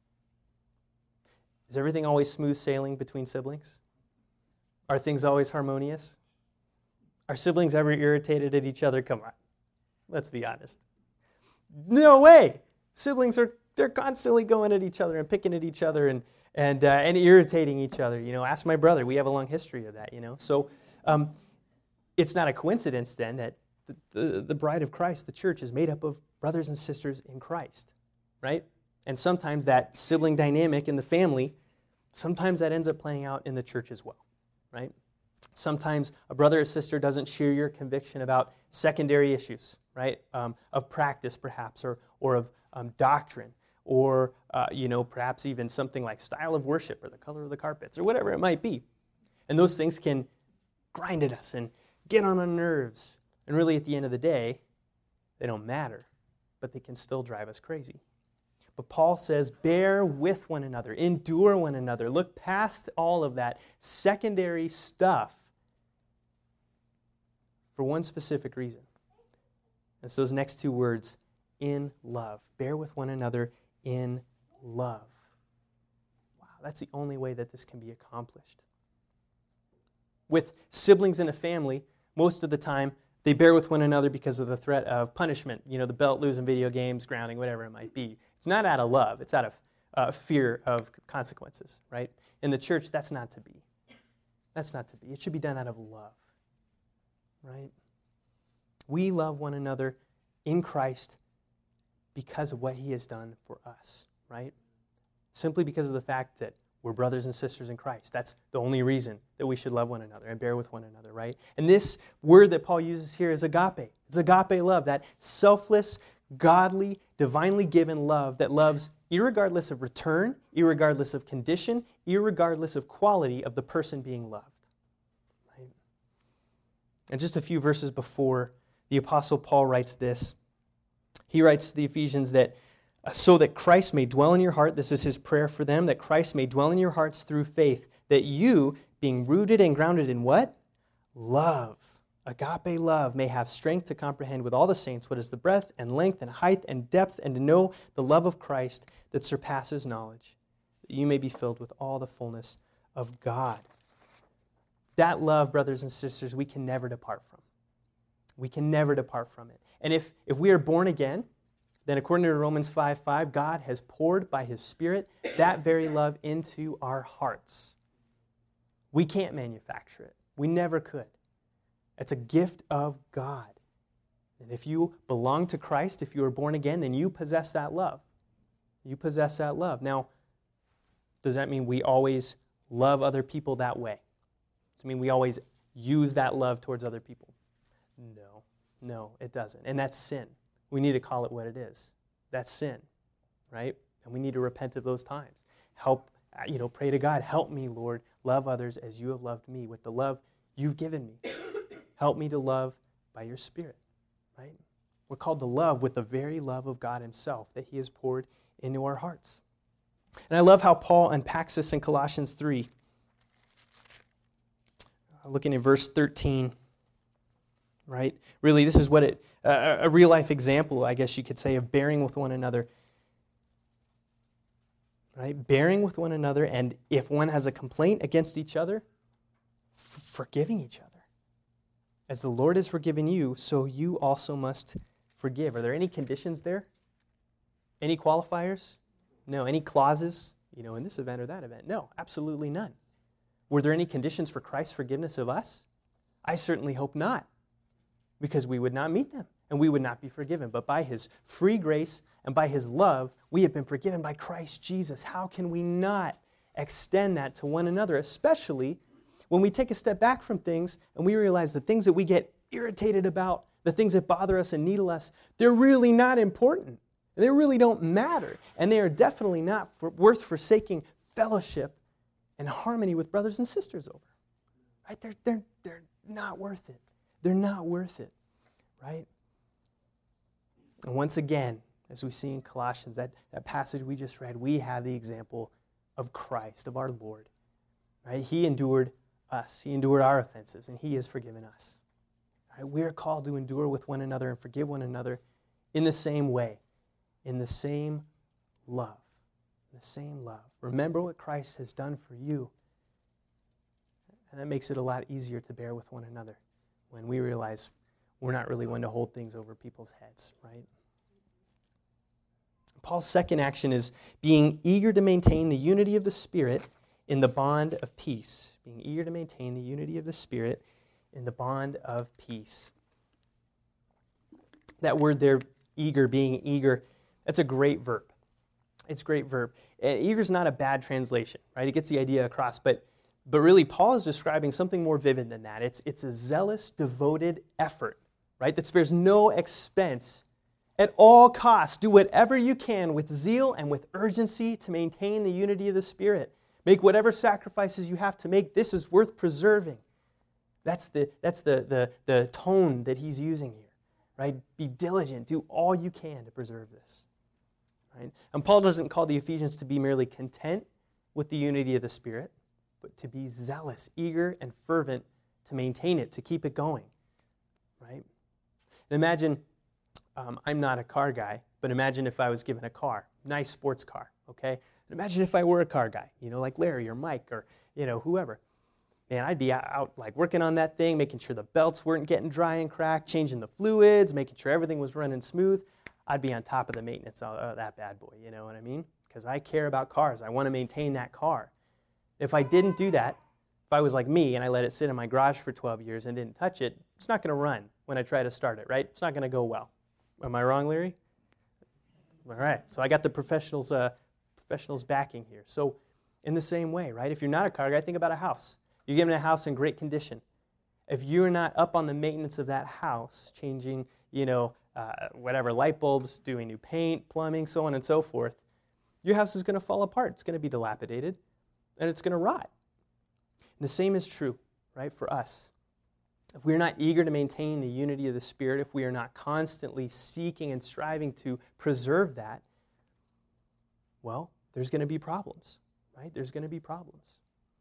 Is everything always smooth sailing between siblings? Are things always harmonious? Are siblings ever irritated at each other? Come on, let's be honest. No way! Siblings they're constantly going at each other and picking at each other and irritating each other. You know, ask my brother. We have a long history of that. You know, so it's not a coincidence then that the bride of Christ, the church, is made up of brothers and sisters in Christ, right? And sometimes that sibling dynamic in the family, sometimes that ends up playing out in the church as well, right? Sometimes a brother or sister doesn't share your conviction about secondary issues, right? Of practice, perhaps, or of doctrine, or perhaps even something like style of worship or the color of the carpets or whatever it might be. And those things can grind at us and get on our nerves. And really, at the end of the day, they don't matter, but they can still drive us crazy. But Paul says, bear with one another, endure one another, look past all of that secondary stuff for one specific reason. It's those next two words, in love. Bear with one another in love. Wow, that's the only way that this can be accomplished. With siblings in a family, most of the time, they bear with one another because of the threat of punishment. You know, the belt, losing video games, grounding, whatever it might be. It's not out of love. It's out of fear of consequences, right? In the church, that's not to be. That's not to be. It should be done out of love, right? We love one another in Christ because of what He has done for us, right? Simply because of the fact that we're brothers and sisters in Christ. That's the only reason that we should love one another and bear with one another, right? And this word that Paul uses here is agape. It's agape love, that selfless, godly, divinely given love that loves irregardless of return, irregardless of condition, irregardless of quality of the person being loved. Right? And just a few verses before, the Apostle Paul writes this. He writes to the Ephesians that so that Christ may dwell in your heart, this is his prayer for them, that Christ may dwell in your hearts through faith, that you, being rooted and grounded in what? Love. Agape love may have strength to comprehend with all the saints what is the breadth and length and height and depth, and to know the love of Christ that surpasses knowledge, that you may be filled with all the fullness of God. That love, brothers and sisters, we can never depart from. We can never depart from it. And if we are born again, then according to Romans 5:5, God has poured by His Spirit that very love into our hearts. We can't manufacture it. We never could. It's a gift of God. And if you belong to Christ, if you are born again, then you possess that love. You possess that love. Now, does that mean we always love other people that way? Does it mean we always use that love towards other people? No, it doesn't. And that's sin. We need to call it what it is. That's sin, right? And we need to repent of those times. Pray to God, help me, Lord, love others as you have loved me with the love you've given me. Help me to love by your Spirit, right? We're called to love with the very love of God Himself that He has poured into our hearts. And I love how Paul unpacks this in Colossians 3. Looking at verse 13, right? Really, this is what a real-life example, I guess you could say, of bearing with one another. right? Bearing with one another, and if one has a complaint against each other, forgiving each other. As the Lord has forgiven you, so you also must forgive. Are there any conditions there? Any qualifiers? No. Any clauses? In this event or that event? No, absolutely none. Were there any conditions for Christ's forgiveness of us? I certainly hope not, because we would not meet them and we would not be forgiven. But by His free grace and by His love, we have been forgiven by Christ Jesus. How can we not extend that to one another, especially when we take a step back from things and we realize the things that we get irritated about, the things that bother us and needle us, they're really not important. They really don't matter. And they are definitely not worth forsaking fellowship and harmony with brothers and sisters over. Right? They're not worth it. They're not worth it. Right? And once again, as we see in Colossians, that passage we just read, we have the example of Christ, of our Lord. Right? He endured us. He endured our offenses, and He has forgiven us. Right? We are called to endure with one another and forgive one another in the same way, in the same love. In the same love. Remember what Christ has done for you. And that makes it a lot easier to bear with one another when we realize we're not really one to hold things over people's heads, right? Paul's second action is being eager to maintain the unity of the Spirit in the bond of peace. Being eager to maintain the unity of the Spirit in the bond of peace. That word there, eager, being eager, that's a great verb. It's a great verb. Eager is not a bad translation, right? It gets the idea across, but really Paul is describing something more vivid than that. It's a zealous, devoted effort, right? That spares no expense. At all costs, do whatever you can with zeal and with urgency to maintain the unity of the Spirit. Make whatever sacrifices you have to make. This is worth preserving. That's the tone that he's using here, right? Be diligent. Do all you can to preserve this. Right? And Paul doesn't call the Ephesians to be merely content with the unity of the Spirit, but to be zealous, eager, and fervent to maintain it, to keep it going. Right? And imagine, I'm not a car guy, but imagine if I was given a car, nice sports car, okay? And imagine if I were a car guy, like Larry or Mike or, whoever. Man, I'd be out like working on that thing, making sure the belts weren't getting dry and cracked, changing the fluids, making sure everything was running smooth. I'd be on top of the maintenance of that bad boy, you know what I mean? Because I care about cars. I want to maintain that car. If I didn't do that, if I was like me and I let it sit in my garage for 12 years and didn't touch it, it's not going to run when I try to start it, right? It's not going to go well. Am I wrong, Larry? All right. So I got the professionals backing here. So in the same way, right? If you're not a car guy, think about a house. You're given a house in great condition. If you're not up on the maintenance of that house, changing, whatever, light bulbs, doing new paint, plumbing, so on and so forth, your house is going to fall apart. It's going to be dilapidated, and it's going to rot. And the same is true, right, for us. If we're not eager to maintain the unity of the Spirit, if we are not constantly seeking and striving to preserve that, well, there's going to be problems, right? There's going to be problems.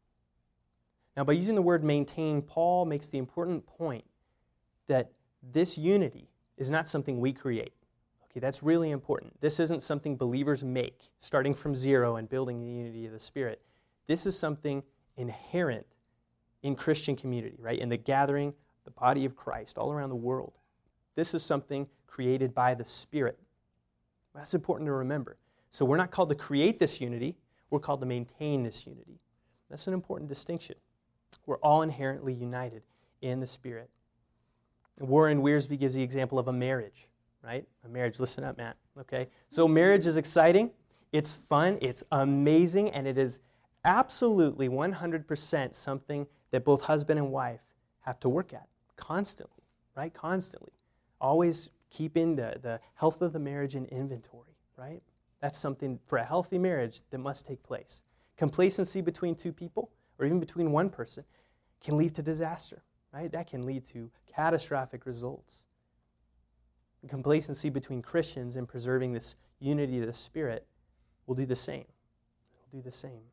Now, by using the word maintain, Paul makes the important point that this unity is not something we create. Okay, that's really important. This isn't something believers make, starting from zero and building the unity of the Spirit. This is something inherent in Christian community, right? In the gathering, the body of Christ all around the world. This is something created by the Spirit. That's important to remember. So we're not called to create this unity. We're called to maintain this unity. That's an important distinction. We're all inherently united in the Spirit. Warren Wiersbe gives the example of a marriage, right? A marriage. Listen up, Matt. Okay? So marriage is exciting. It's fun. It's amazing. And it is absolutely 100% something that both husband and wife have to work at constantly, right? Constantly. Always keeping the health of the marriage in inventory, right? That's something for a healthy marriage that must take place. Complacency between two people, or even between one person, can lead to disaster, right? That can lead to catastrophic results. The complacency between Christians in preserving this unity of the Spirit will do the same. It will do the same.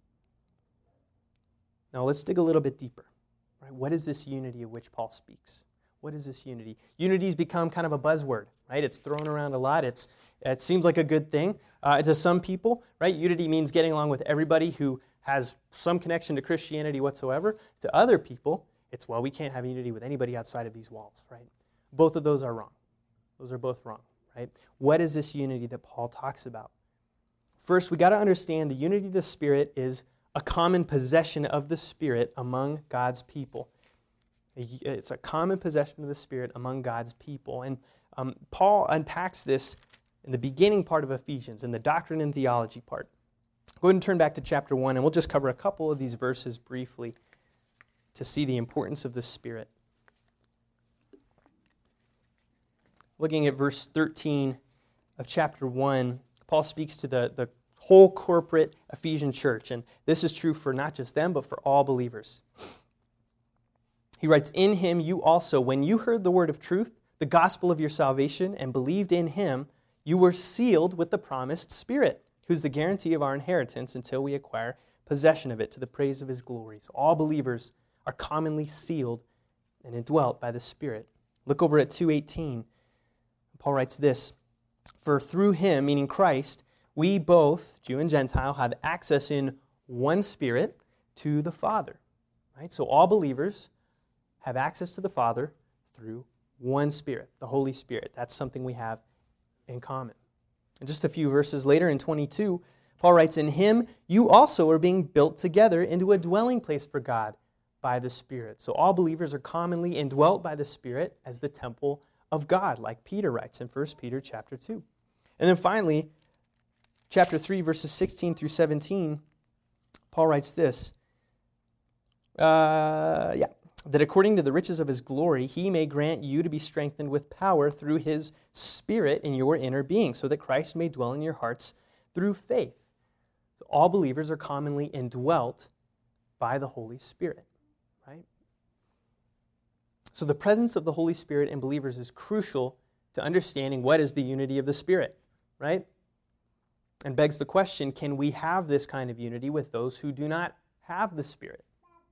Now let's dig a little bit deeper. Right? What is this unity of which Paul speaks? What is this unity? Unity's become kind of a buzzword, right? It's thrown around a lot. It's It seems like a good thing to some people, right? Unity means getting along with everybody who has some connection to Christianity whatsoever. To other people, it's, well, we can't have unity with anybody outside of these walls, right? Both of those are wrong. Those are both wrong, right? What is this unity that Paul talks about? First, we got to understand the unity of the Spirit is a common possession of the Spirit among God's people. It's a common possession of the Spirit among God's people. And Paul unpacks this in the beginning part of Ephesians, in the doctrine and theology part. Go ahead and turn back to chapter 1, and we'll just cover a couple of these verses briefly to see the importance of the Spirit. Looking at verse 13 of chapter 1, Paul speaks to the whole corporate Ephesian church, and this is true for not just them, but for all believers. He writes, "In him you also, when you heard the word of truth, the gospel of your salvation, and believed in him, you were sealed with the promised Spirit, who's the guarantee of our inheritance until we acquire possession of it to the praise of his glory." So all believers are commonly sealed and indwelt by the Spirit. Look over at 2:18. Paul writes this, "For through him," meaning Christ, "we both, Jew and Gentile, have access in one Spirit to the Father." Right? So all believers have access to the Father through one Spirit, the Holy Spirit. That's something we have in common. And just a few verses later in 22, Paul writes, "In him you also are being built together into a dwelling place for God by the Spirit." So all believers are commonly indwelt by the Spirit as the temple of God, like Peter writes in 1 Peter chapter 2. And then finally, chapter 3, verses 16 through 17, Paul writes this, that according to the riches of his glory, he may grant you to be strengthened with power through his Spirit in your inner being, so that Christ may dwell in your hearts through faith. So all believers are commonly indwelt by the Holy Spirit, right? So the presence of the Holy Spirit in believers is crucial to understanding what is the unity of the Spirit, right? And begs the question, can we have this kind of unity with those who do not have the Spirit?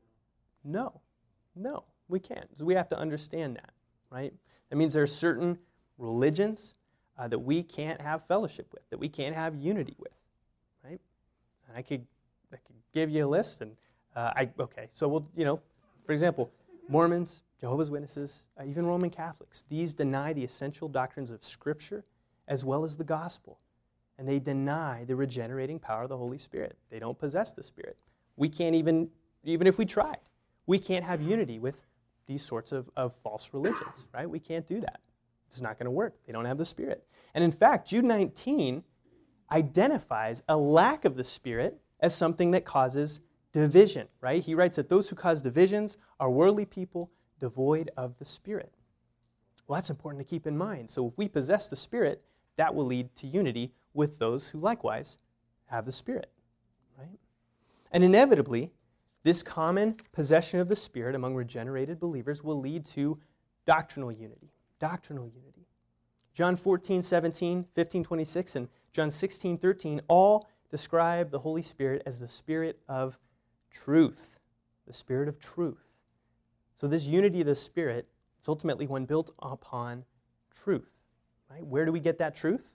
No, we can't. So we have to understand that, right? That means there are certain religions that we can't have fellowship with, that we can't have unity with, right? And I could give you a list, and so we'll, for example, Mormons, Jehovah's Witnesses, even Roman Catholics, these deny the essential doctrines of Scripture as well as the gospel, and they deny the regenerating power of the Holy Spirit. They don't possess the Spirit. We can't even if we tried, we can't have unity with these sorts of false religions, right? We can't do that. It's not going to work. They don't have the Spirit. And in fact, Jude 19 identifies a lack of the Spirit as something that causes division, right? He writes that those who cause divisions are worldly people devoid of the Spirit. Well, that's important to keep in mind. So if we possess the Spirit, that will lead to unity with those who likewise have the Spirit, right? And inevitably, this common possession of the Spirit among regenerated believers will lead to doctrinal unity. Doctrinal unity. John 14:17, 15:26, and John 16:13 all describe the Holy Spirit as the Spirit of truth. The Spirit of truth. So this unity of the Spirit is ultimately one built upon truth. Right? Where do we get that truth?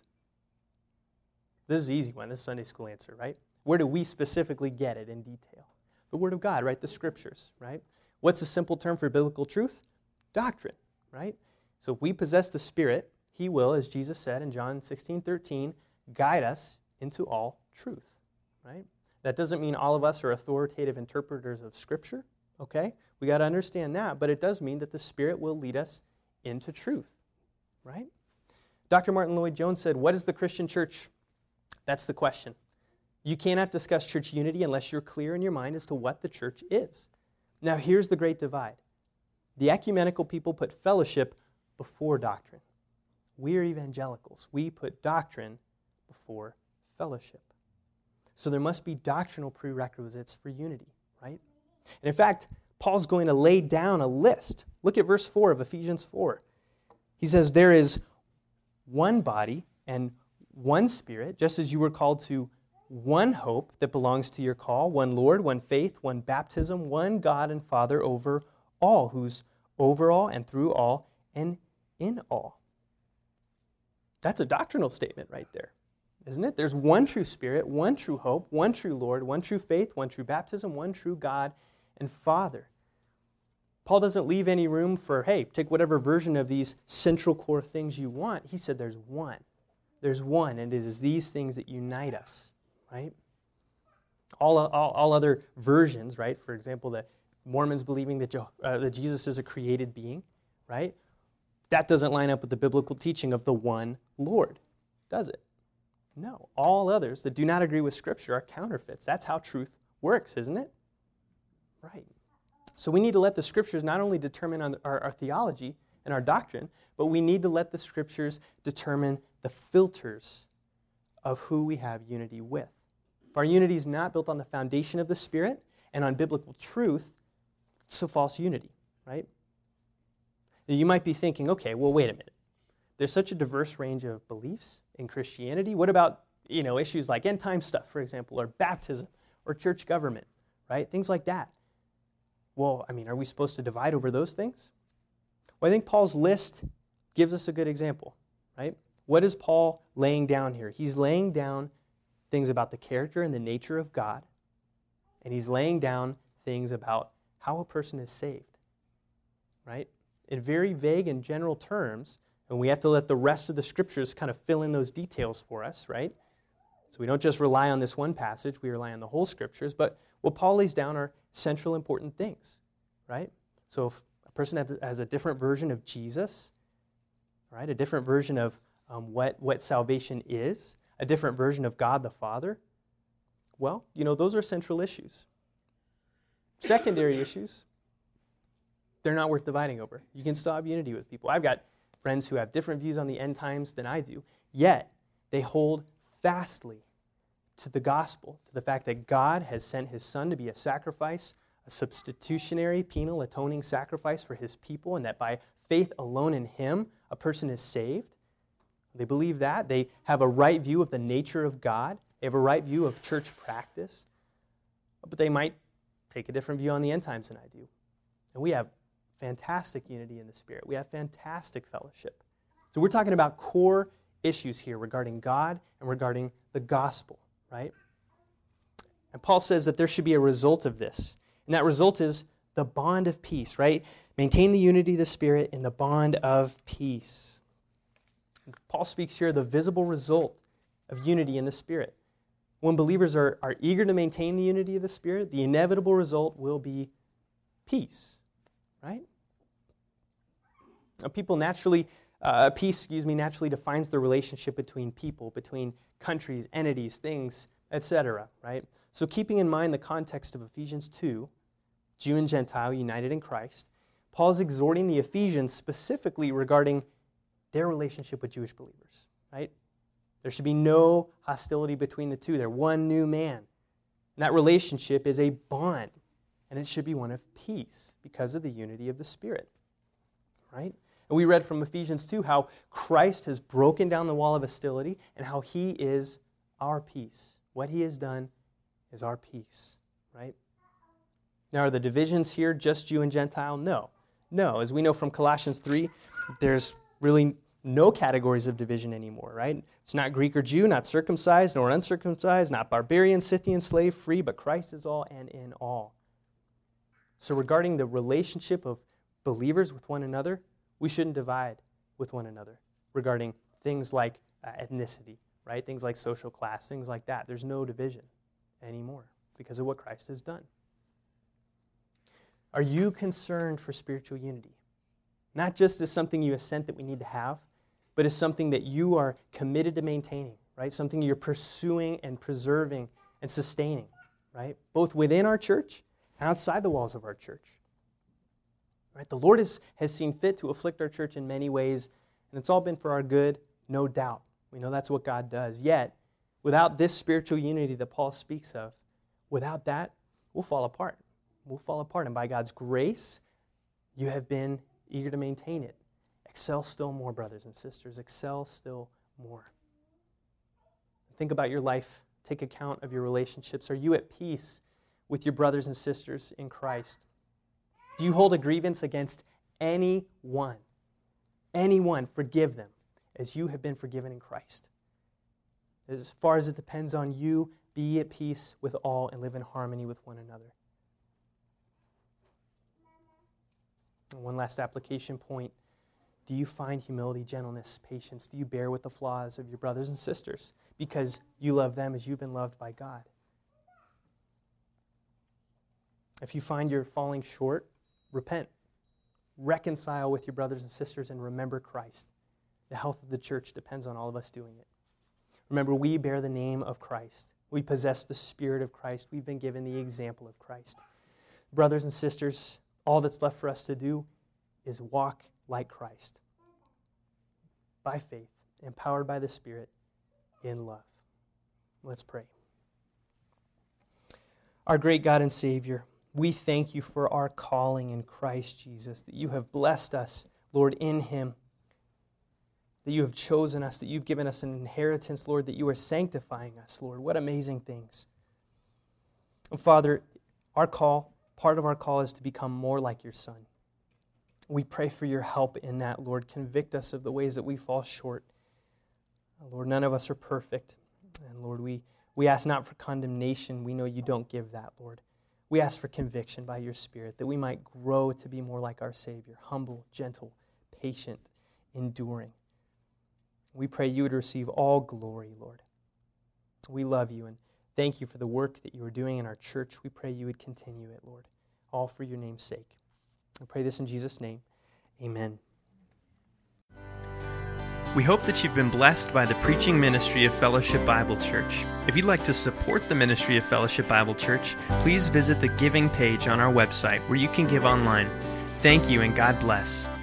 This is the easy one. This is Sunday school answer, right? Where do we specifically get it in detail? The Word of God, right? The Scriptures, right? What's the simple term for biblical truth? Doctrine, right? So if we possess the Spirit, He will, as Jesus said in John 16:13, guide us into all truth, right? That doesn't mean all of us are authoritative interpreters of Scripture, okay? We got to understand that, but it does mean that the Spirit will lead us into truth, right? Dr. Martin Lloyd-Jones said, "What is the Christian church?" That's the question. You cannot discuss church unity unless you're clear in your mind as to what the church is. Now, here's the great divide. The ecumenical people put fellowship before doctrine. We are evangelicals. We put doctrine before fellowship. So there must be doctrinal prerequisites for unity, right? And in fact, Paul's going to lay down a list. Look at verse 4 of Ephesians 4. He says, "There is one body and one Spirit, just as you were called to one hope that belongs to your call, one Lord, one faith, one baptism, one God and Father over all, who's over all and through all and in all." That's a doctrinal statement right there, isn't it? There's one true Spirit, one true hope, one true Lord, one true faith, one true baptism, one true God and Father. Paul doesn't leave any room for, hey, take whatever version of these central core things you want. He said there's one. There's one, and it is these things that unite us, right? All other versions, right? For example, the Mormons believing that Jesus is a created being, right? That doesn't line up with the biblical teaching of the one Lord, does it? No. All others that do not agree with Scripture are counterfeits. That's how truth works, isn't it? Right. So we need to let the Scriptures not only determine our theology and our doctrine, but we need to let the Scriptures determine the filters of who we have unity with. If our unity is not built on the foundation of the Spirit and on biblical truth, it's a false unity, right? You might be thinking, okay, well, wait a minute. There's such a diverse range of beliefs in Christianity. What about, issues like end time stuff, for example, or baptism, or church government, right? Things like that. Well, are we supposed to divide over those things? Well, I think Paul's list gives us a good example, right? What is Paul laying down here? He's laying down things about the character and the nature of God, and he's laying down things about how a person is saved, right? In very vague and general terms, and we have to let the rest of the Scriptures kind of fill in those details for us, right? So we don't just rely on this one passage, we rely on the whole Scriptures, but what Paul lays down are central important things, right? So if a person has a different version of Jesus, right, a different version of what salvation is, a different version of God the Father, well, those are central issues. Secondary issues, they're not worth dividing over. You can still have unity with people. I've got friends who have different views on the end times than I do, yet they hold fastly to the gospel, to the fact that God has sent His Son to be a sacrifice, a substitutionary, penal, atoning sacrifice for His people, and that by faith alone in Him, a person is saved. They believe that. They have a right view of the nature of God. They have a right view of church practice. But they might take a different view on the end times than I do. And we have fantastic unity in the Spirit. We have fantastic fellowship. So we're talking about core issues here regarding God and regarding the gospel, right? And Paul says that there should be a result of this. And that result is the bond of peace, right? Maintain the unity of the Spirit in the bond of peace. Paul speaks here of the visible result of unity in the Spirit. When believers are eager to maintain the unity of the Spirit, the inevitable result will be peace, right? Peace naturally defines the relationship between people, between countries, entities, things, etc., right? So keeping in mind the context of Ephesians 2, Jew and Gentile united in Christ, Paul is exhorting the Ephesians specifically regarding their relationship with Jewish believers, right? There should be no hostility between the two. They're one new man. And that relationship is a bond, and it should be one of peace because of the unity of the Spirit, right? And we read from Ephesians 2 how Christ has broken down the wall of hostility and how He is our peace. What He has done is our peace, right? Now, are the divisions here just Jew and Gentile? No. No. As we know from Colossians 3, there's really no categories of division anymore, right? It's not Greek or Jew, not circumcised nor uncircumcised, not barbarian, Scythian, slave, free, but Christ is all and in all. So regarding the relationship of believers with one another, we shouldn't divide with one another regarding things like ethnicity, right? Things like social class, things like that. There's no division anymore because of what Christ has done. Are you concerned for spiritual unity? Not just as something you assent that we need to have, but as something that you are committed to maintaining, right? Something you're pursuing and preserving and sustaining, right? Both within our church and outside the walls of our church. Right? The Lord has seen fit to afflict our church in many ways, and it's all been for our good, no doubt. We know that's what God does. Yet, without this spiritual unity that Paul speaks of, without that, we'll fall apart. We'll fall apart, and by God's grace, you have been eager to maintain it. Excel still more, brothers and sisters. Excel still more. Think about your life. Take account of your relationships. Are you at peace with your brothers and sisters in Christ? Do you hold a grievance against anyone? Anyone, forgive them. as you have been forgiven in Christ. As far as it depends on you, be at peace with all and live in harmony with one another. And one last application point. Do you find humility, gentleness, patience? Do you bear with the flaws of your brothers and sisters because you love them as you've been loved by God? If you find you're falling short, repent. Reconcile with your brothers and sisters and remember Christ. The health of the church depends on all of us doing it. Remember, we bear the name of Christ. We possess the Spirit of Christ. We've been given the example of Christ. Brothers and sisters, all that's left for us to do is walk like Christ, by faith, empowered by the Spirit, in love. Let's pray. Our great God and Savior, we thank you for our calling in Christ Jesus, that you have blessed us, Lord, in Him, that you have chosen us, that you've given us an inheritance, Lord, that you are sanctifying us, Lord. What amazing things. And Father, part of our call is to become more like your Son. We pray for your help in that, Lord. Convict us of the ways that we fall short. Lord, none of us are perfect. And Lord, we ask not for condemnation. We know you don't give that, Lord. We ask for conviction by your Spirit, that we might grow to be more like our Savior, humble, gentle, patient, enduring. We pray you would receive all glory, Lord. We love you and thank you for the work that you are doing in our church. We pray you would continue it, Lord, all for your name's sake. I pray this in Jesus' name. Amen. We hope that you've been blessed by the preaching ministry of Fellowship Bible Church. If you'd like to support the ministry of Fellowship Bible Church, please visit the giving page on our website where you can give online. Thank you and God bless.